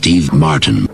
Steve Martin.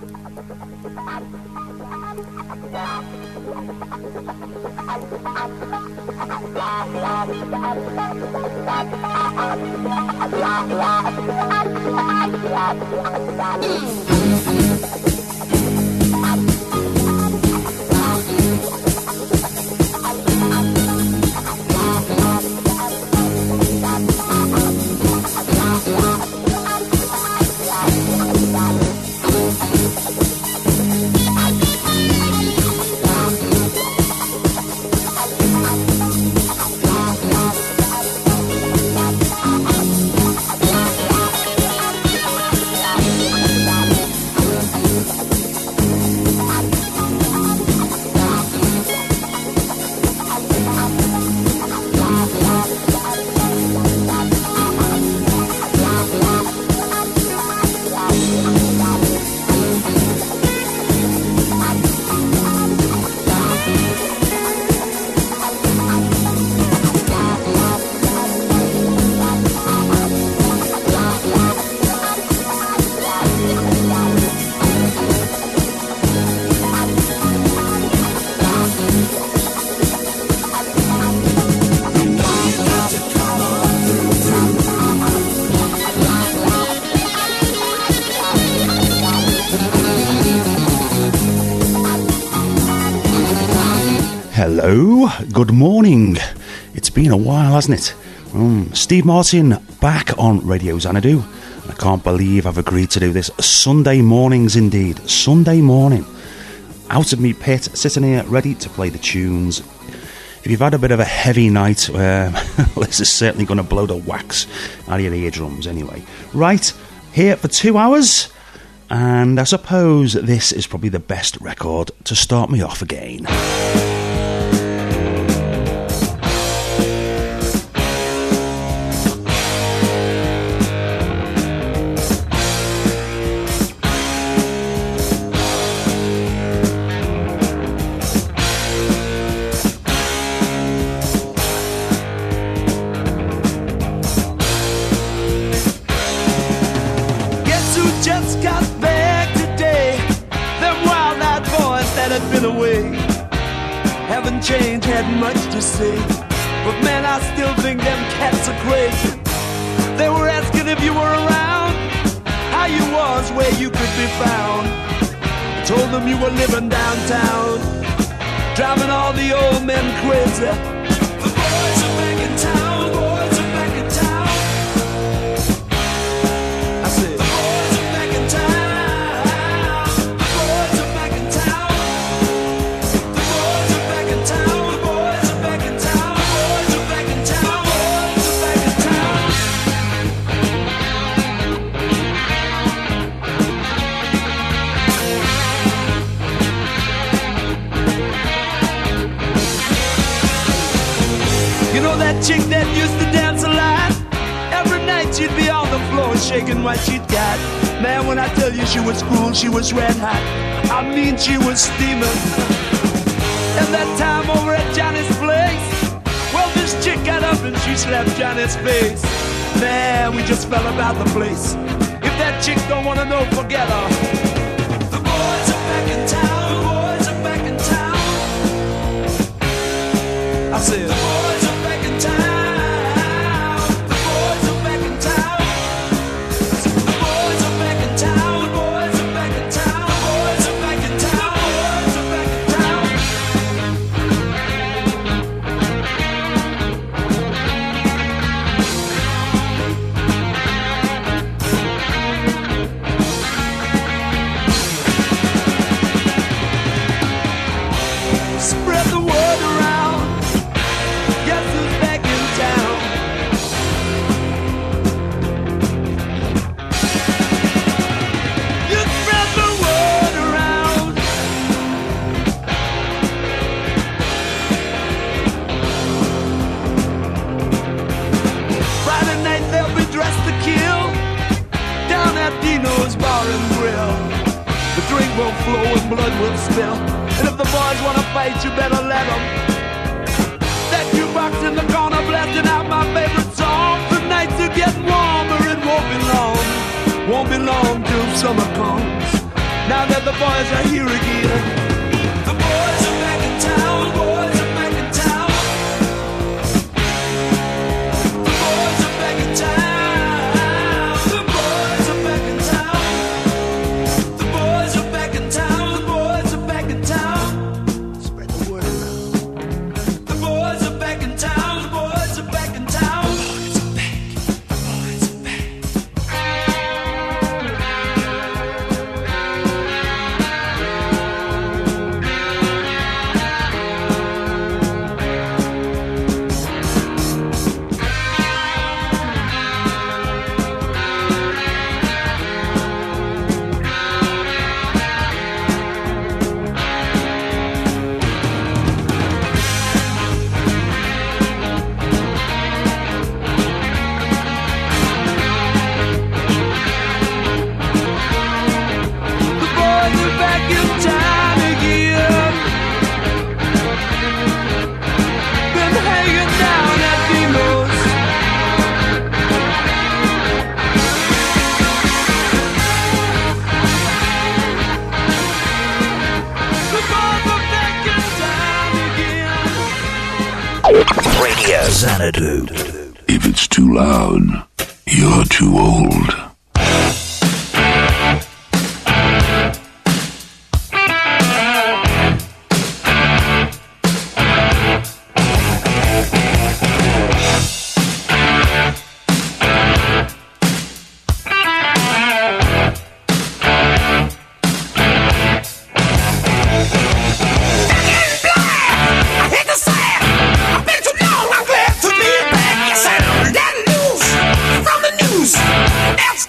Hello, good morning. It's been a while, hasn't it? Steve Martin back on Radio Xanadu. I can't believe I've agreed to do this Sunday mornings indeed. Sunday morning. Out of me pit, sitting here ready to play the tunes. If you've had a bit of a heavy night, this is certainly going to blow the wax out of your eardrums anyway. Right, here for 2 hours. And I suppose this is probably the best record to start me off again. Change had much to say, but man, I still think them cats are crazy. They were asking if you were around, how you was, where you could be found. I told them you were living downtown, driving all the old men crazy. The boys are back in town, boys are back in town. I said, the boys are back in town, the boys are back in town. The boys are back in town. That chick that used to dance a lot, every night she'd be on the floor shaking what she'd got. Man, when I tell you she was cool, she was red hot. I mean, she was steaming. And that time over at Johnny's place, well, this chick got up and she slapped Johnny's face. Man, we just fell about the place. If that chick don't wanna know, forget her. The boys are back in town, the boys are back in town. I said, the boys are back in town. The boys are back in town. The boys are back in town. The boys are back in town. The boys are back in town. The boys are back in town. Spread the word around. Guess who's back in town? You spread the word around. Friday night they'll be dressed to kill down at Dino's Bar and Grill. The drink won't flow and blood will spill. And if the boys wanna fight, you better let them. That jukebox in the corner blasting out my favorite song. The nights are getting warmer, it won't be long. won't be long till summer comes. Now that the boys are here again. The boys are back in town, the boys are back in town. The boys are back in town. The boys are back in town. The boys are back in town. The boys are back in town. Spread the word around. The boys are back in town. The boys are back in town. The boys are back. The boys are back. Radio Xanadu. If it's too loud, you're too old. From the news,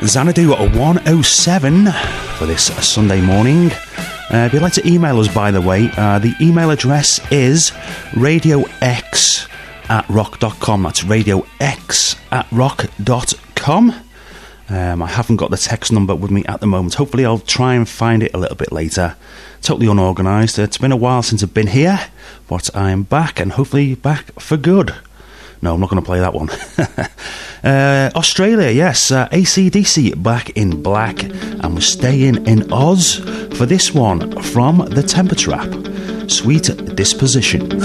Xanadu 107 for this Sunday morning. If you'd like to email us, by the way, the email address is radiox@rock.com. That's radiox@rock.com. I haven't got the text number with me at the moment. Hopefully I'll try and find it a little bit later. Totally unorganised. It's been a while since I've been here, but I'm back, and hopefully back for good. No, I'm not going to play that one. Australia, yes. AC/DC, Back in Black. And we're staying in Oz for this one from the Temper Trap. Sweet Disposition.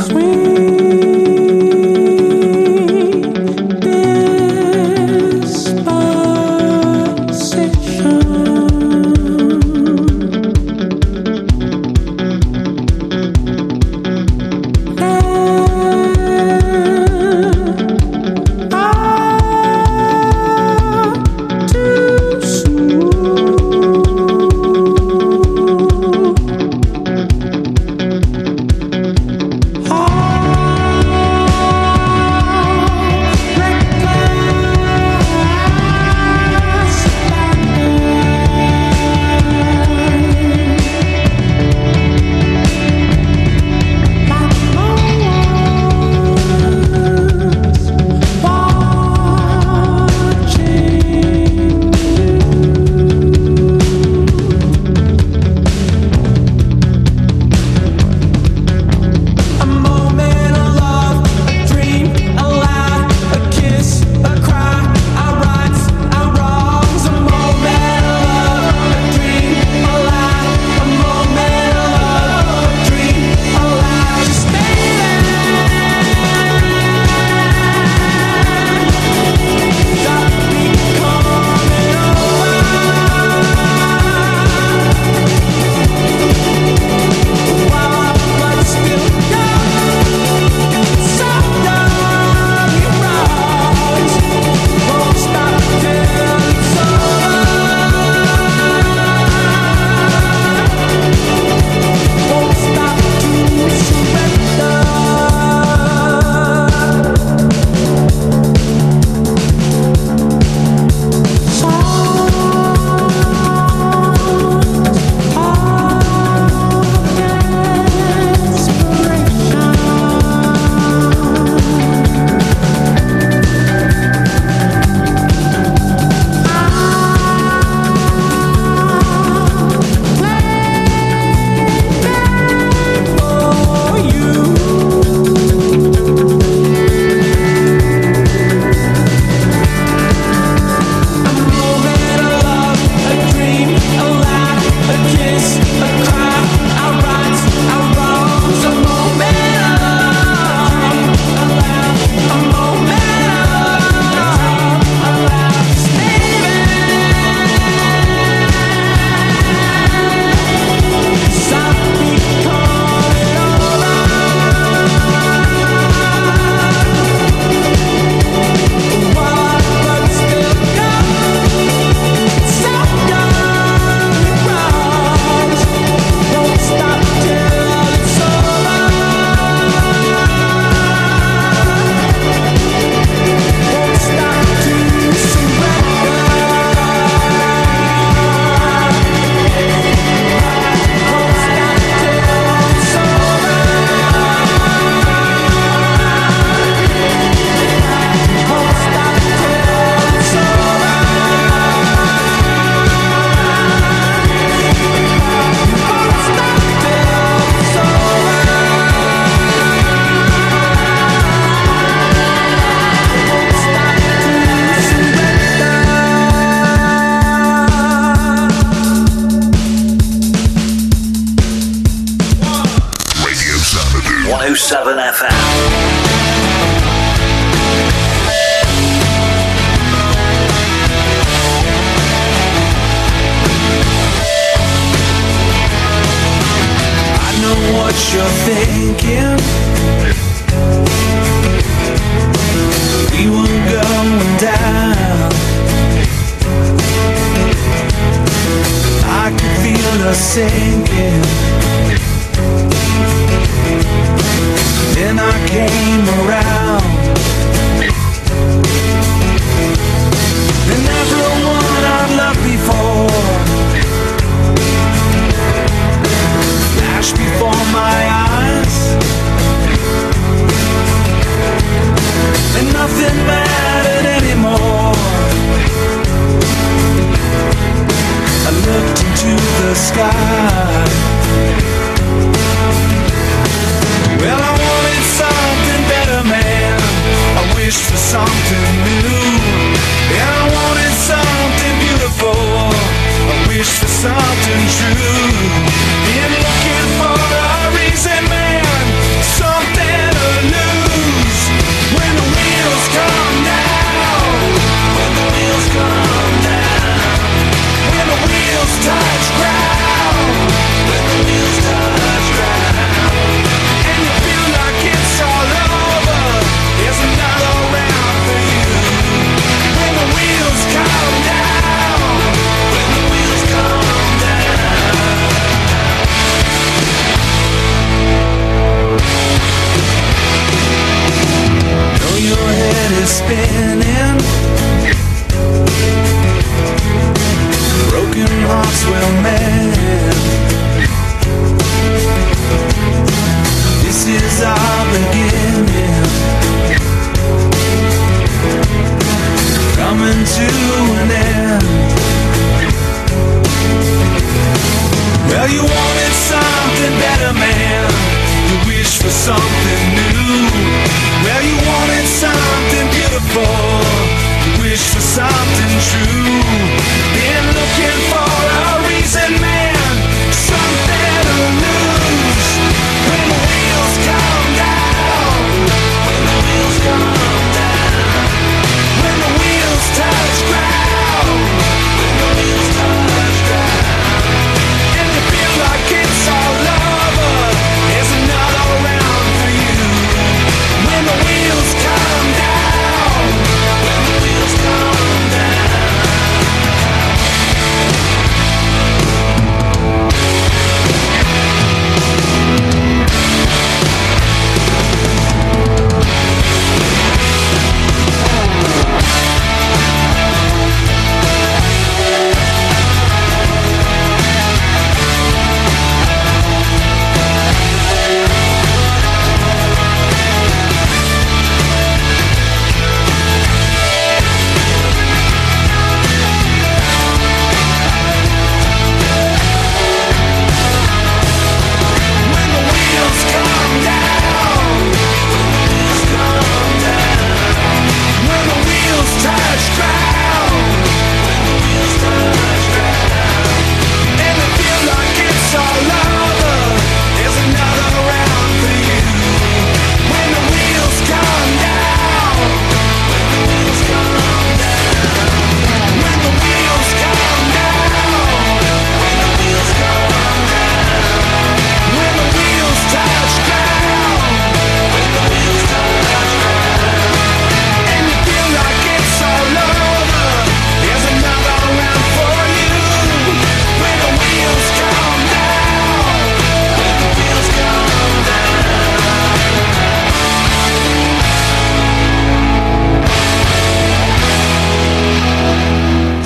And everyone I've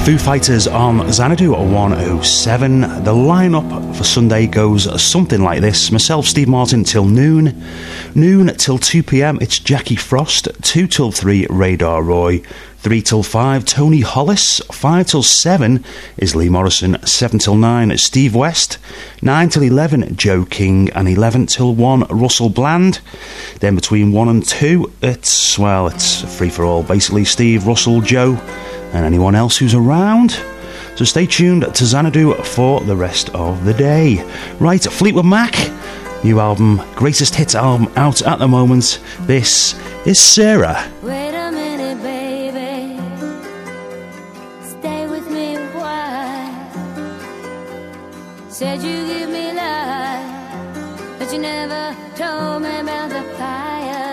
Foo Fighters on Xanadu at 107. The lineup for Sunday goes something like this. Myself, Steve Martin, till noon. Noon till 2 p.m, it's Jackie Frost. 2 till 3, Radar Roy. 3 till 5, Tony Hollis. 5 till 7 is Lee Morrison. 7 till 9, Steve West. 9 till 11, Joe King. And 11 till 1, Russell Bland. Then between 1 and 2, it's free for all. Basically, Steve, Russell, Joe, and anyone else who's around. So stay tuned to Xanadu for the rest of the day. Right, Fleetwood Mac, new album, greatest hits album out at the moment. This is Sarah. Wait a minute, baby. Stay with me a while. Said you give me life, but you never told me about the fire.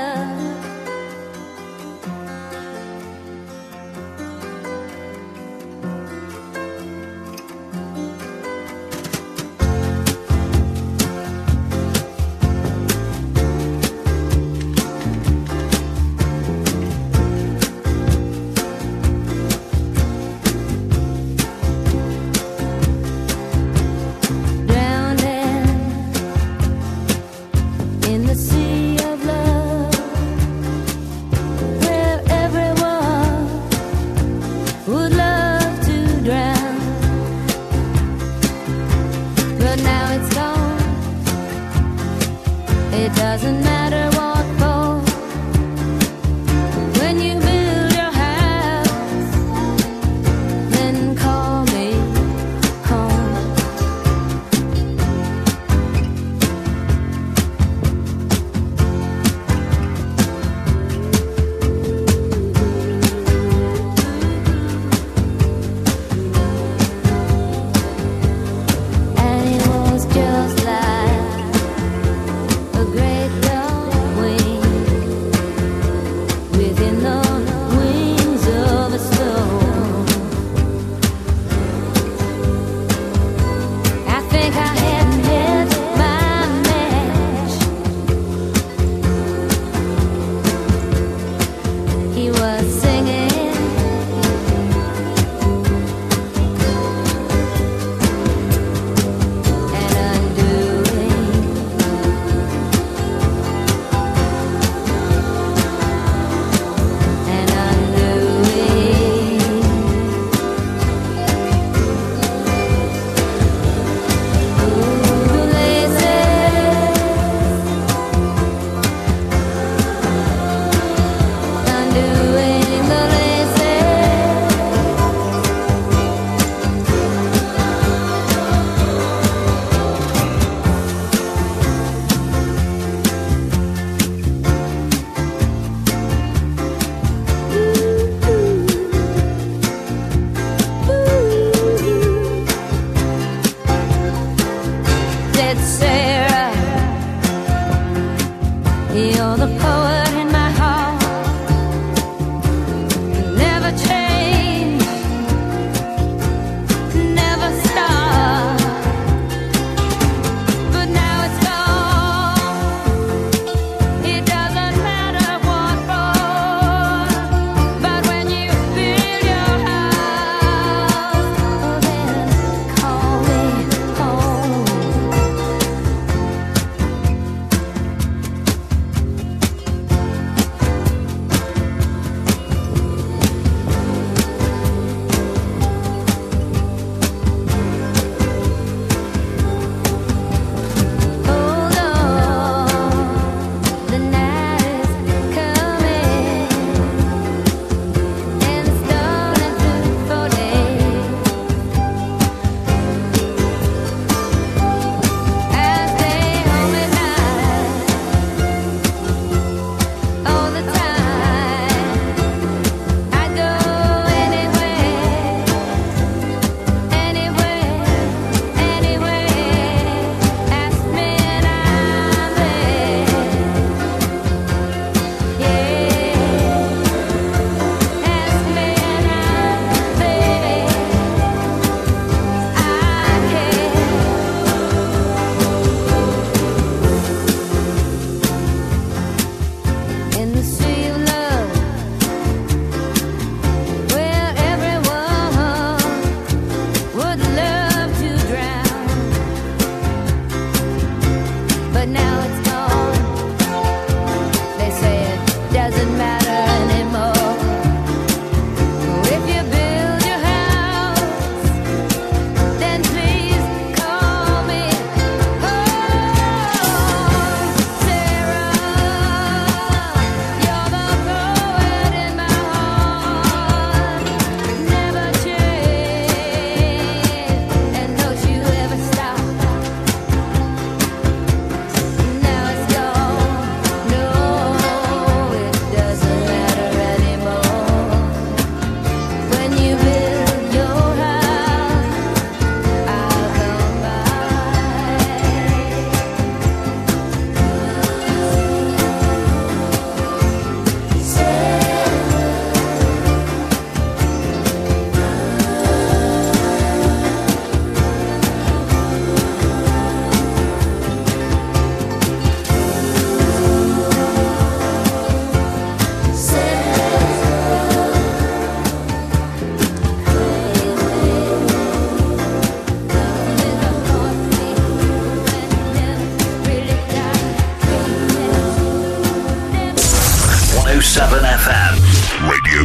Doesn't matter what for. When you build your house, then call me home. And it was just like a great dog.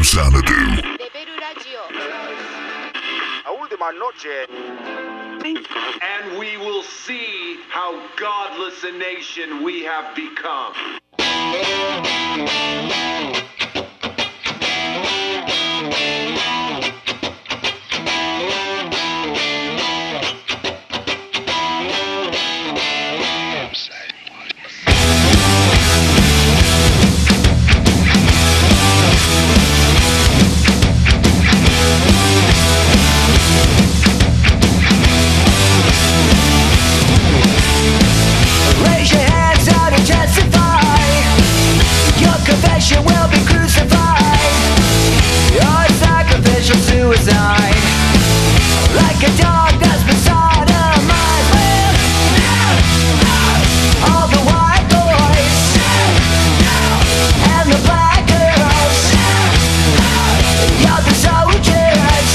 Xanadu. And we will see how godless a nation we have become. Raise your hands out and testify. Your confession will be crucified. Your sacrificial suicide. Like a dog that's been sodomized with all the white boys and the black girls. You're the soldiers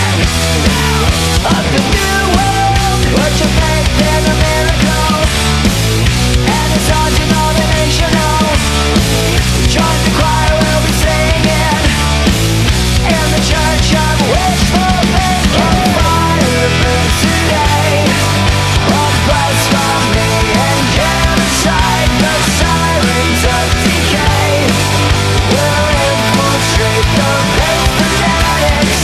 of the new world. Put your faith in a miracle. And it's undenominational. Join the choir, we'll be singing in the church of wishful thinking. Fire burns today of blasphemy and genocide. The sirens of decay will infiltrate the faith fanatics.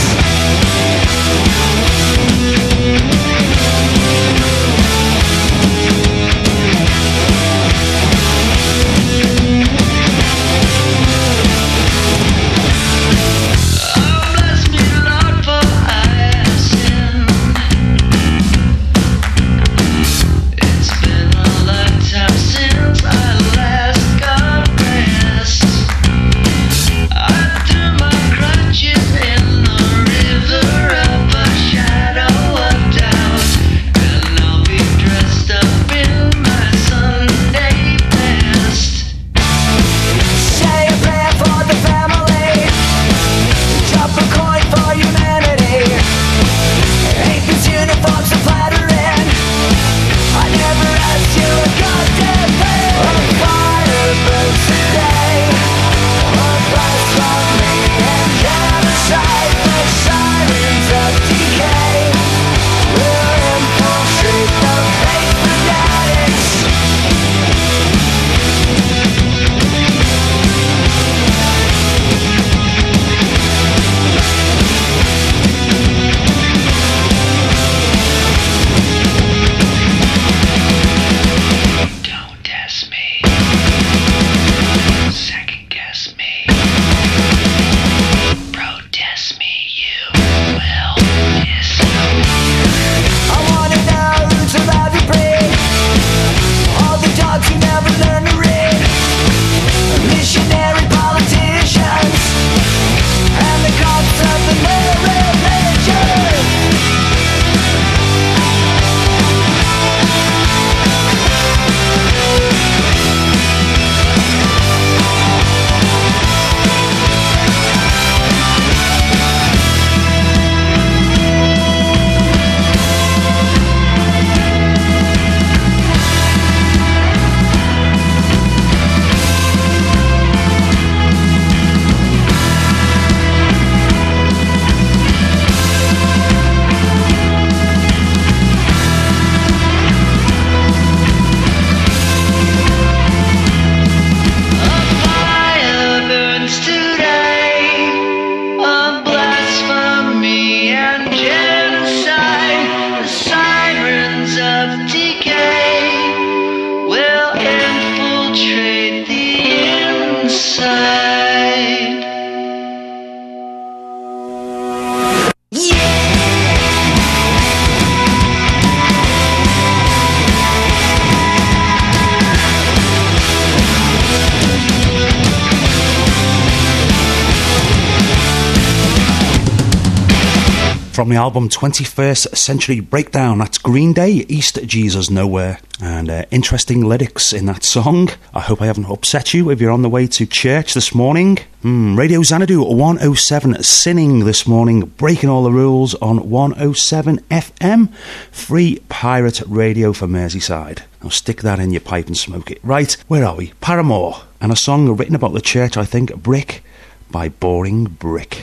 Bless me, Lord, for I have sinned. It's been a lifetime since I last got rest. I threw my crutches in the river of a shadow of doubt, and I'll be dressed up in my Sunday best. Say a prayer for the family. Drop a coin for humanity. Ain't these uniforms so flattering? I never asked you a goddamn thing. A fire burns today of blasphemy and genocide. The sirens of decay will infiltrate the faith fanatics. Don't test me. Second guess me. Protest me, you will disappear. I wanna know who's allowed to breed. All the dogs who never learn to read. Missionary politicians and the cops of the religion. A fire burns today of blasphemy and genocide. The sirens of decay will infiltrate the inside. From the album 21st Century Breakdown, that's Green Day, East Jesus Nowhere. And interesting lyrics in that song. I hope I haven't upset you if you're on the way to church this morning. Radio Xanadu 107 sinning this morning, breaking all the rules on 107 FM. Free pirate radio for Merseyside. Now stick that in your pipe and smoke it. Right, where are we? Paramore. And a song written about the church, I think, Brick by Boring Brick.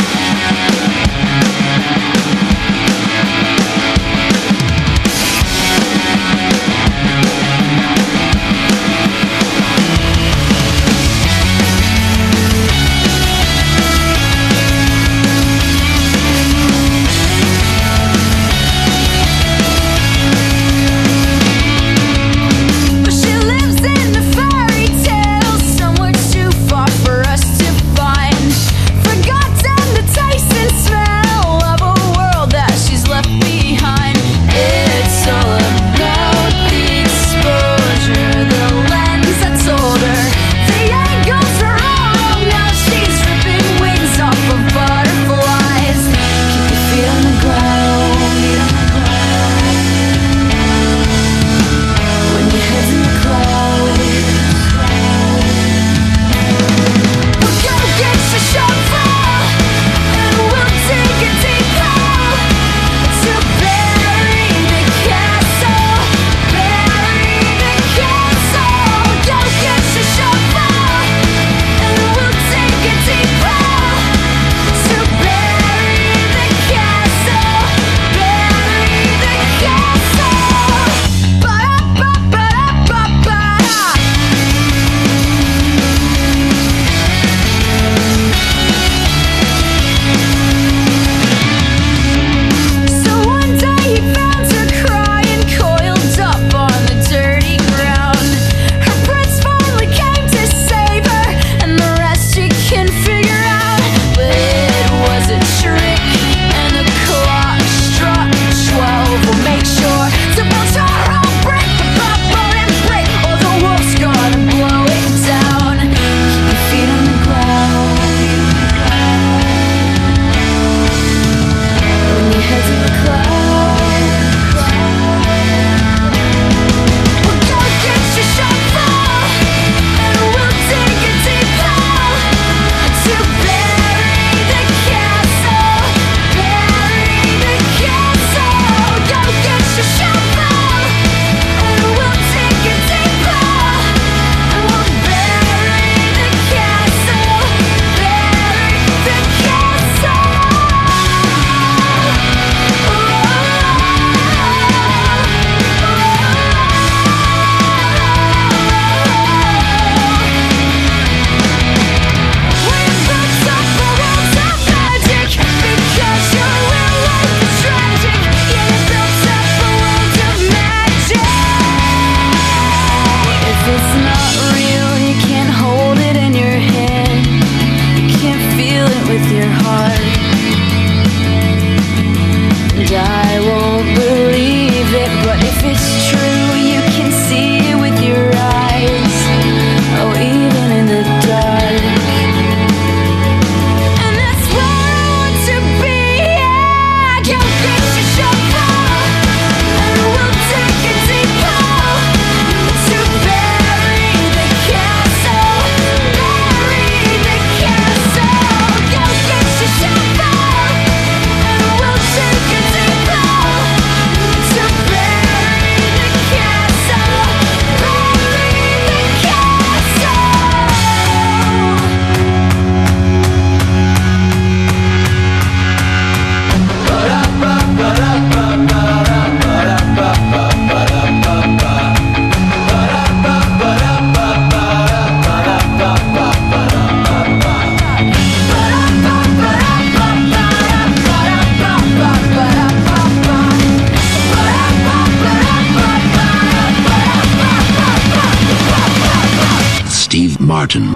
Martin.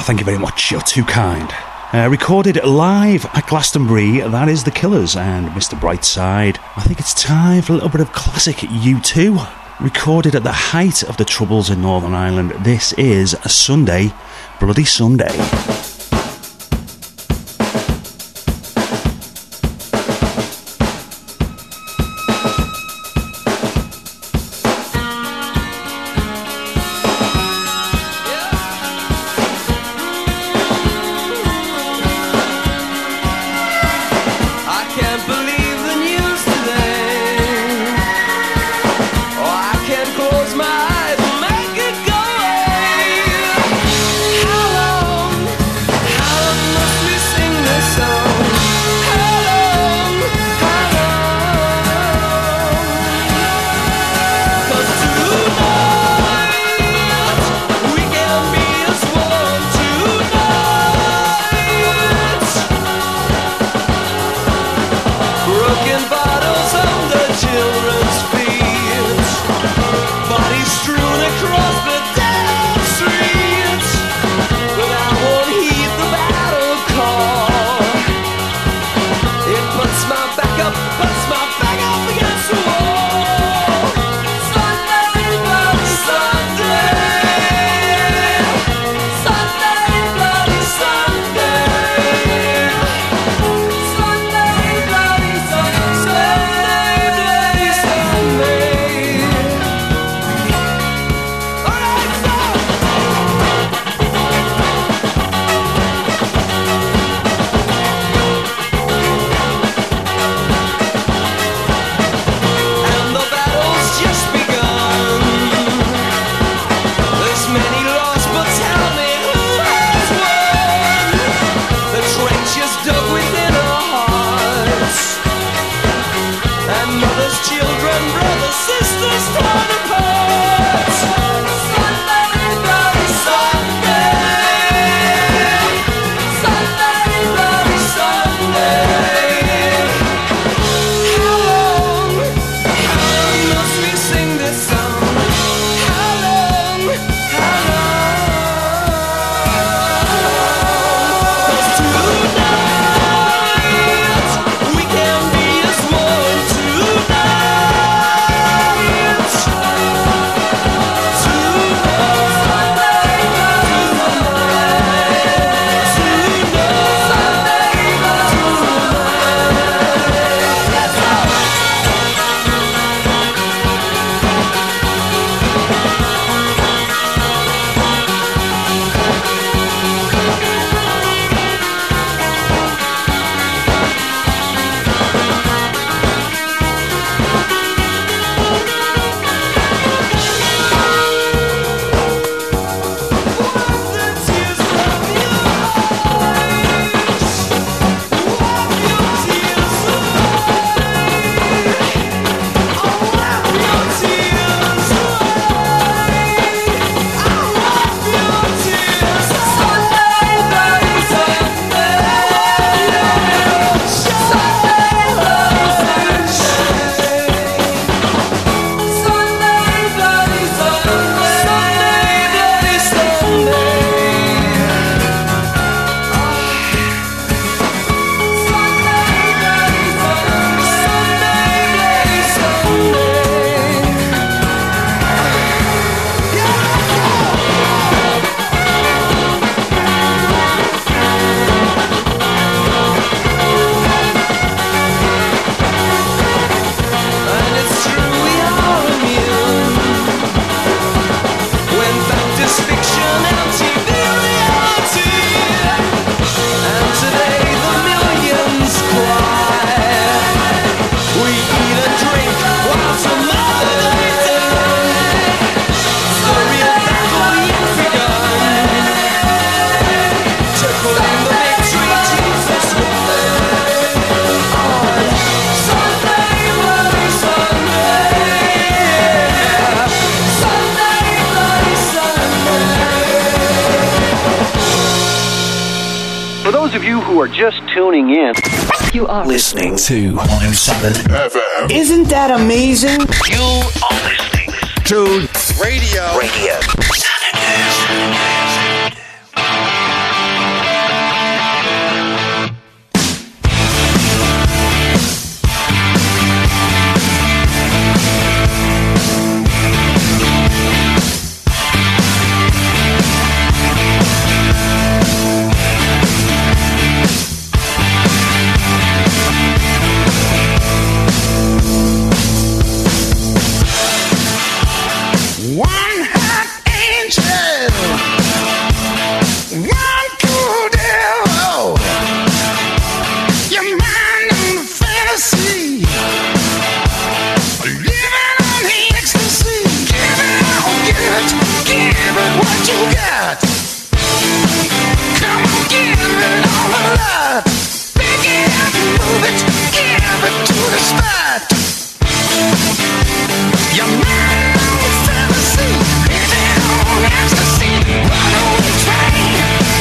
thank you very much. You're too kind. Recorded live at Glastonbury, that is The Killers and Mr. Brightside. I think it's time for a little bit of classic U2. Recorded at the height of the Troubles in Northern Ireland, this is a Sunday, Bloody Sunday. those of you who are just tuning in, you are listening to 107 FM. Isn't that amazing? You are listening to Radio Xanadu. One hot angel, one cool devil. Your mind on fantasy, living on the ecstasy. Give it what you got. Come on, give it all a lot. Pick it up, move it, give it to the spot. Your mind on fantasy, living on ecstasy. Runaway train,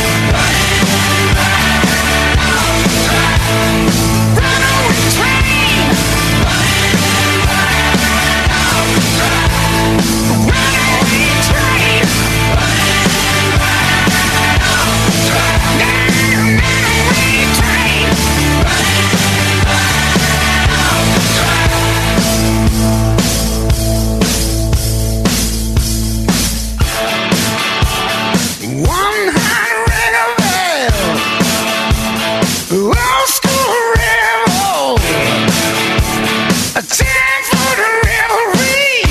runaway train, runaway train. One hot reggae bell, old school rebel, a time for the revelry,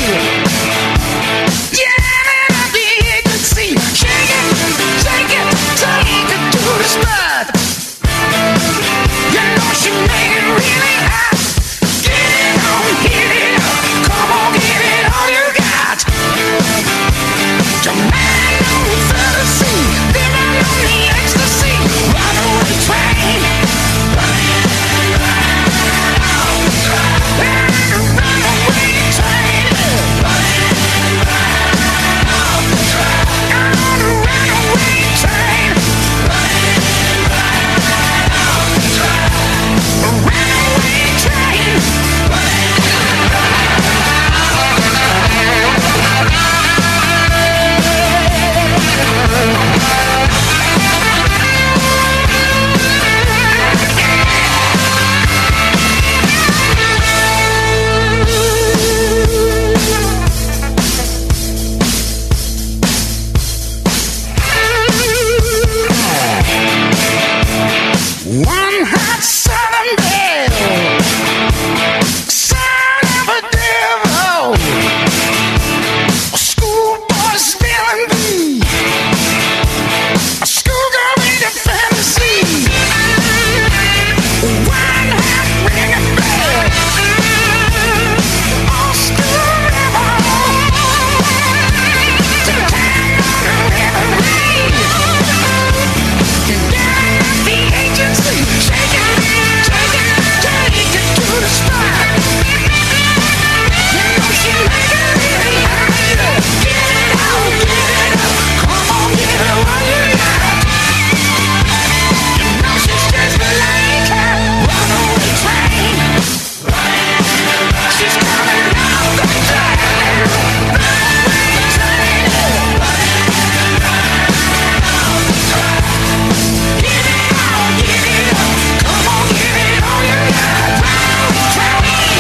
jamming up the agency, shake it, take it to the spot. You know she made it really hot. Get it on, hit it up, come on, give it all you got. Your mind on fantasy, living on the ecstasy. Runaway train, runaway train, on a runaway train, runaway train. One hot southern belle, son of a devil, a schoolboy spelling bee, a schoolgirl into fantasy. One hot ringing bell, all school rebel, to time on the reverie. The agency, shake it to the spot. You know she make it really hot. Get it out, come on, give it what you got. You know she's just like a runaway train. She's coming out the train. Runaway train. Come on, give it all you got. Runaway train.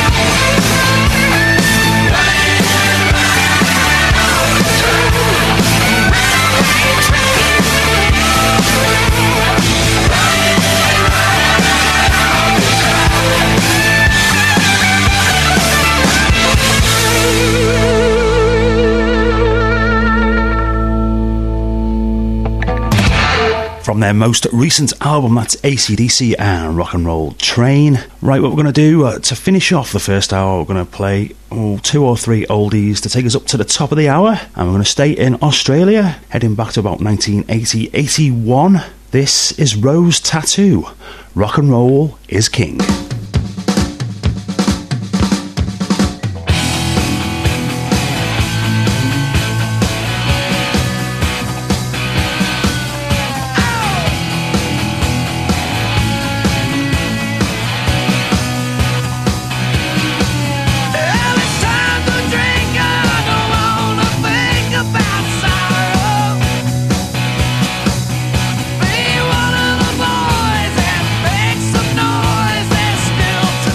From their most recent album, that's AC/DC and Rock and Roll Train. Right, what we're going to do to finish off the first hour, we're going to play 2 or 3 oldies to take us up to the top of the hour, and we're going to stay in Australia, heading back to about 1980-81. This is Rose Tattoo. Rock and Roll is King. Be one of the boys and make some noise. There's still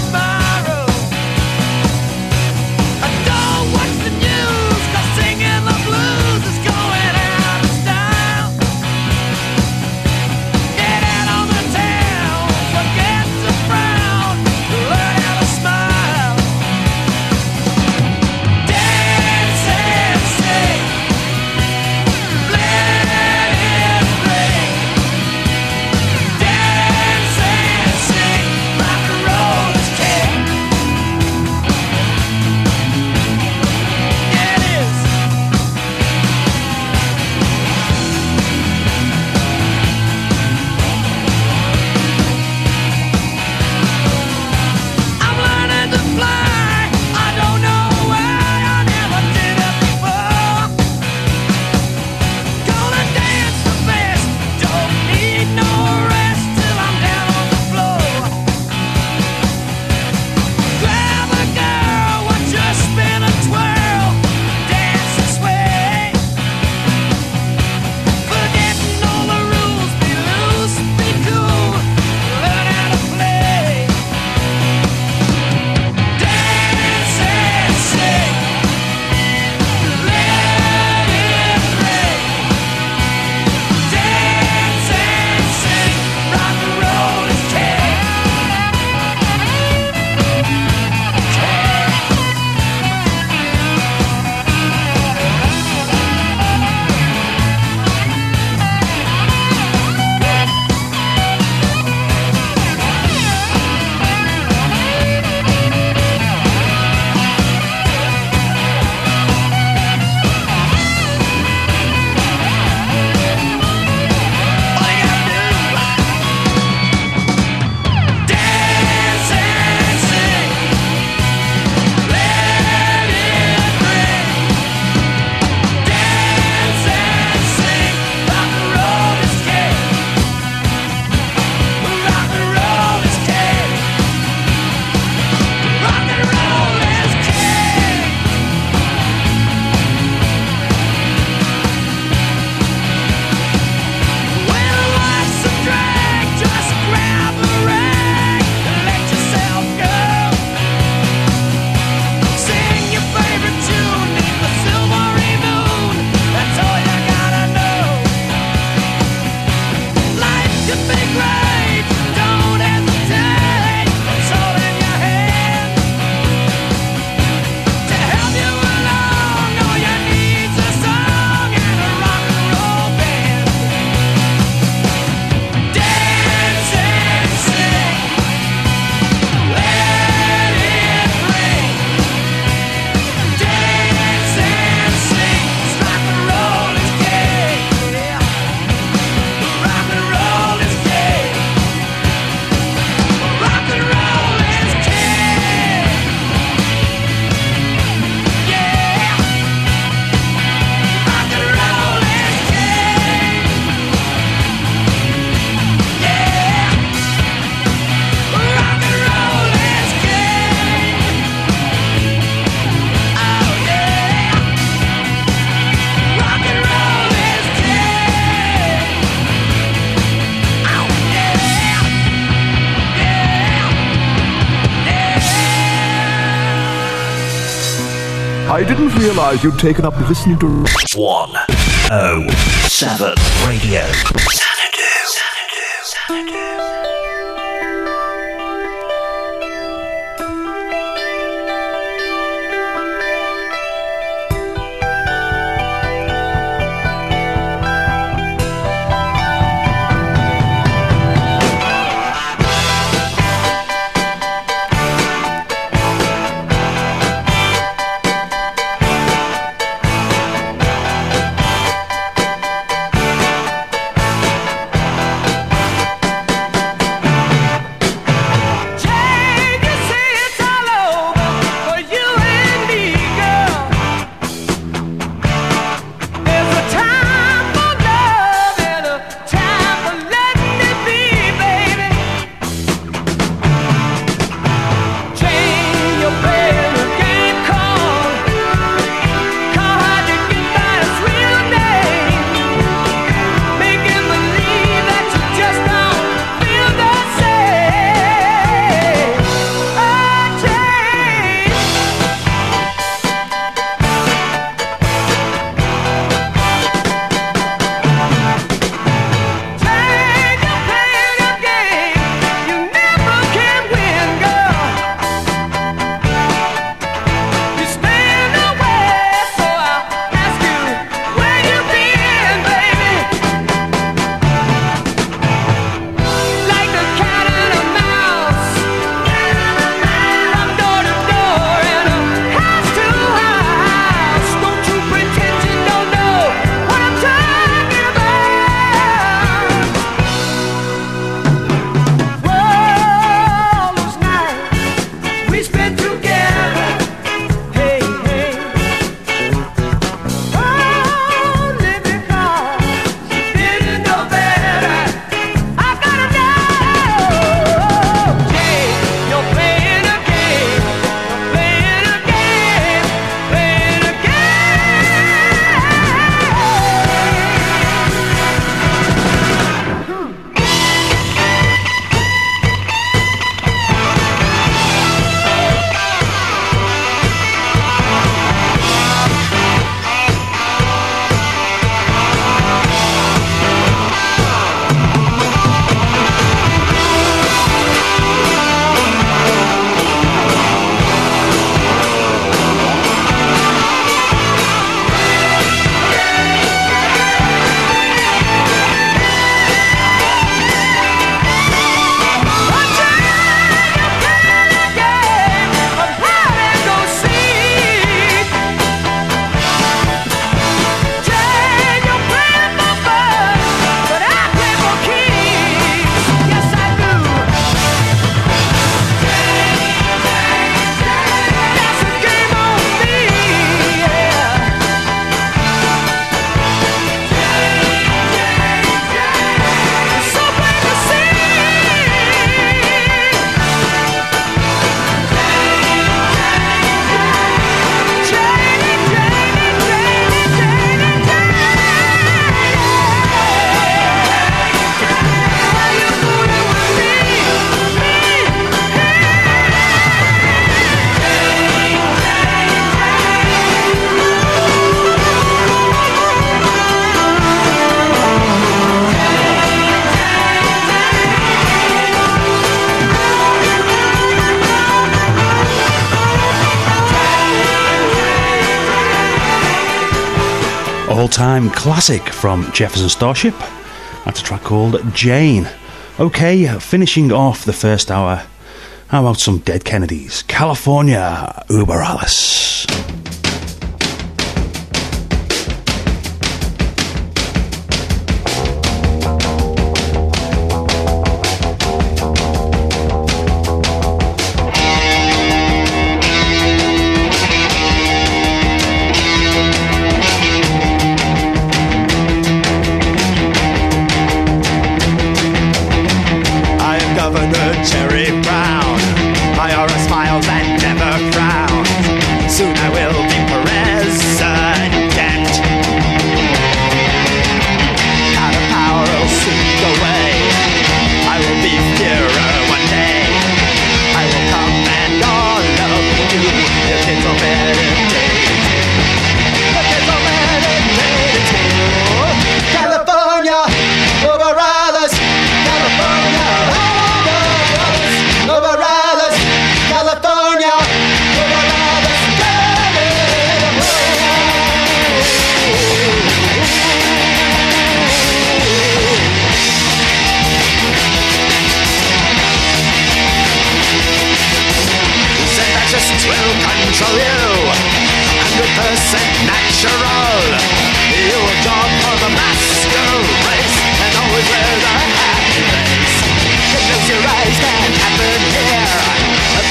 I didn't realize you'd taken up listening to 107 Radio. Xanadu. All-time classic from Jefferson Starship. That's a track called Jane. Okay, finishing off the first hour, how about some Dead Kennedys? California, Uber Alice. Jerry Brown, IRA smiles and never frowns.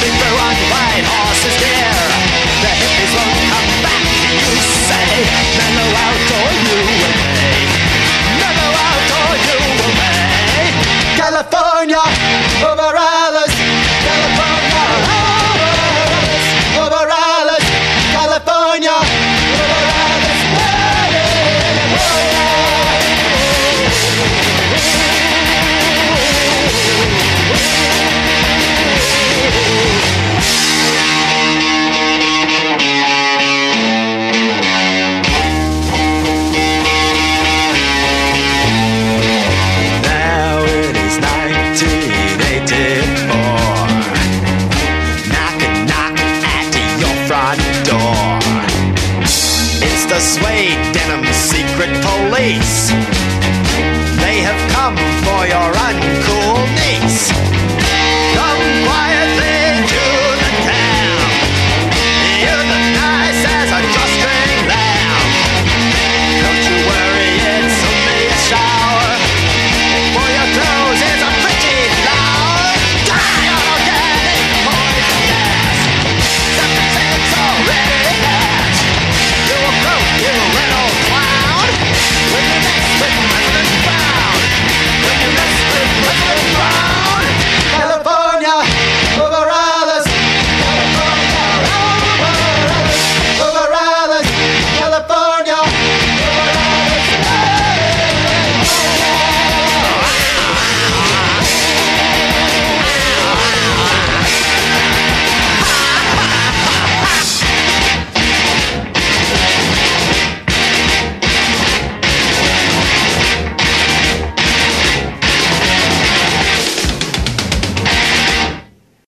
Jumping through on white horses dear. The hippies won't come back, you say. Mellow out or you away. Mellow out or you away. California, over Alice. California, over Alice. California, over Alice. Now it is 1984. Knocking, knocking at your front door. It's the Suede Denim Secret Police. They have come for your uncool niece.